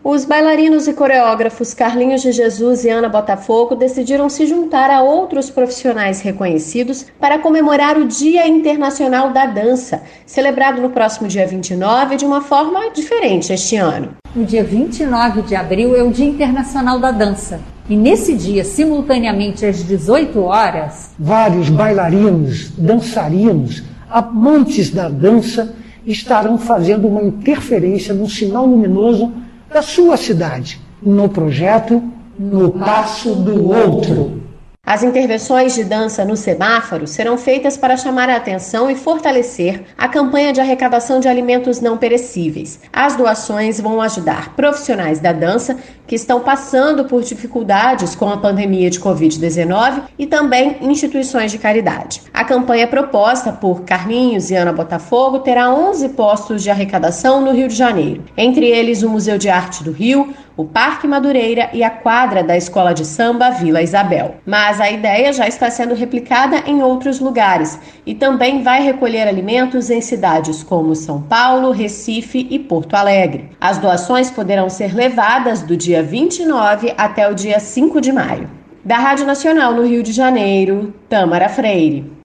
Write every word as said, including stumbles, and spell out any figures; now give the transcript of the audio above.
Os bailarinos e coreógrafos Carlinhos de Jesus e Ana Botafogo decidiram se juntar a outros profissionais reconhecidos para comemorar o Dia Internacional da Dança, celebrado no próximo dia vinte e nove de uma forma diferente este ano. O dia vinte e nove de abril é o Dia Internacional da Dança. E nesse dia, simultaneamente às dezoito horas, vários bailarinos, dançarinos, amantes da dança estarão fazendo uma interferência no sinal luminoso da sua cidade, no projeto No Passo do Outro. As intervenções de dança no semáforo serão feitas para chamar a atenção e fortalecer a campanha de arrecadação de alimentos não perecíveis. As doações vão ajudar profissionais da dança que estão passando por dificuldades com a pandemia de covid dezenove e também instituições de caridade. A campanha proposta por Carlinhos e Ana Botafogo terá onze postos de arrecadação no Rio de Janeiro, entre eles o Museu de Arte do Rio, o Parque Madureira e a quadra da Escola de Samba Vila Isabel. Mas a ideia já está sendo replicada em outros lugares e também vai recolher alimentos em cidades como São Paulo, Recife e Porto Alegre. As doações poderão ser levadas do dia vinte e nove até o dia cinco de maio. Da Rádio Nacional no Rio de Janeiro, Tâmara Freire.